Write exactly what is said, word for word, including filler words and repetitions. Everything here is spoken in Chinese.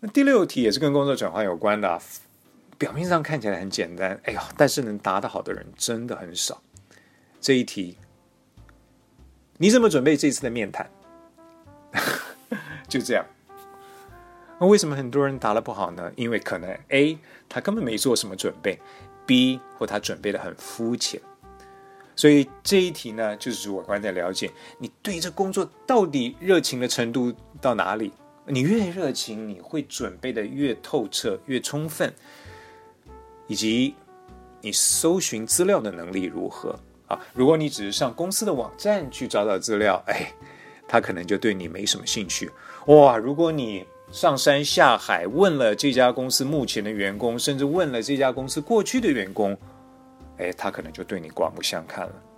那第六题也是跟工作转换有关的、啊，表面上看起来很简单，哎呦，但是能答得好的人真的很少。这一题，你怎么准备这次的面谈？就这样。那为什么很多人答得不好呢？因为可能 A 他根本没做什么准备， B 或他准备的很肤浅。所以这一题呢，就是主观的了解你对这工作到底热情的程度到哪里。你越热情，你会准备的越透彻、越充分，以及你搜寻资料的能力如何啊？如果你只是上公司的网站去找找资料，哎，他可能就对你没什么兴趣。哇，如果你上山下海问了这家公司目前的员工，甚至问了这家公司过去的员工，哎，他可能就对你刮目相看了。